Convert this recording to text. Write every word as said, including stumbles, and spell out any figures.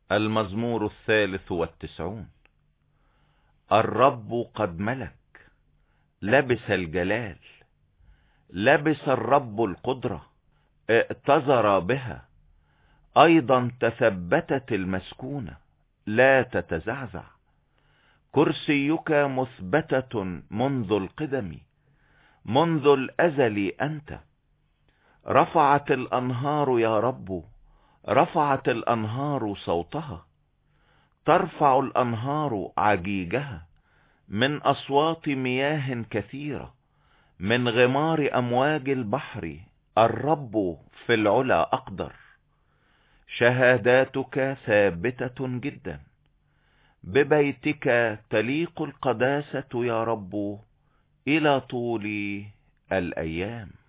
المزمور الثالث والتسعون. الرب قد ملك، لبس الجلال، لبس الرب القدرة، ائتذر بها، ايضا تثبتت المسكونة لا تتزعزع. كرسيك مثبتة منذ القدم، منذ الازل انت. رفعت الانهار يا رب، رفعت الانهار صوتها، ترفع الانهار عجيجها من اصوات مياه كثيرة، من غمار امواج البحر. الرب في العلا اقدر، شهاداتك ثابتة جدا. ببيتك تليق القداسة يا رب الى طول الايام.